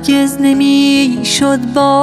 هرگز نمی شد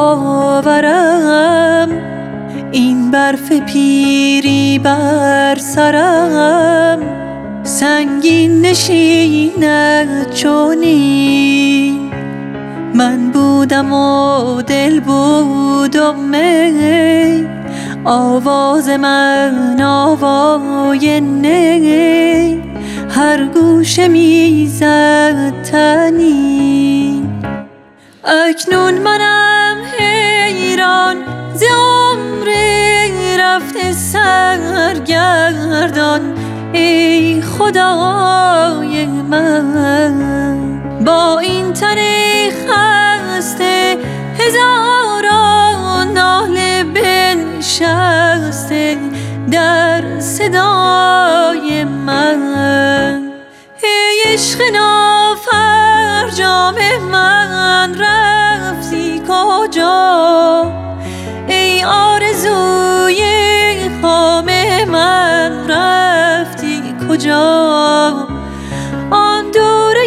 باورم این برف پیری بر سرم سنگین نشیند چونین. من بودم و دل بود و می، آواز من آوای نی، هر گوشه میزد طنین. اکنون منم حیران ز عمر رفته سرگردان، ای خدای من با این تن خسته هزاران ناله بنشسته در صدای من. ای عشق نافرجام من رفتی کجا؟ ای آرزوی خام من رفتی کجا؟ آن دوره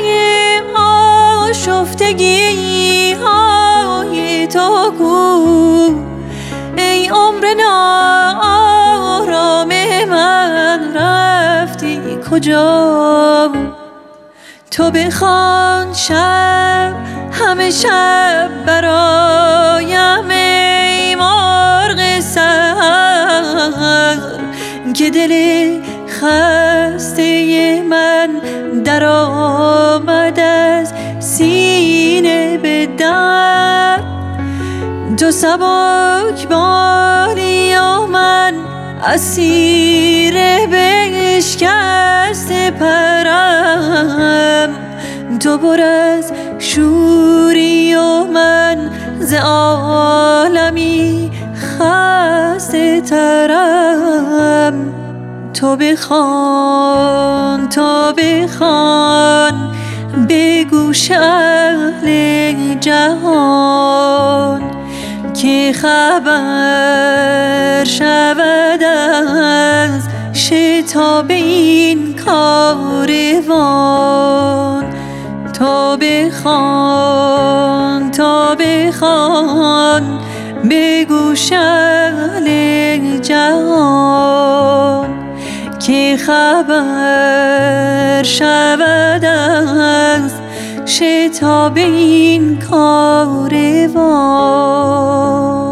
آشفتگی های تو کو؟ ای عمر ناآرام من رفتی کجا؟ تو بخوان شب همه شب برایم ای مرغ سحر، که دل خسته من در آمد از سینه به در. تو سبک باری و من اسیر بشکسته پرم، تو پر از شوری و من ز عالمی خسته ترم. تو بخوان به گوش اهل جهان که خبر شود از شتاب این کاروان. تا بخوان به گوش اهل جهان که خبر شود از شتاب این کاروان.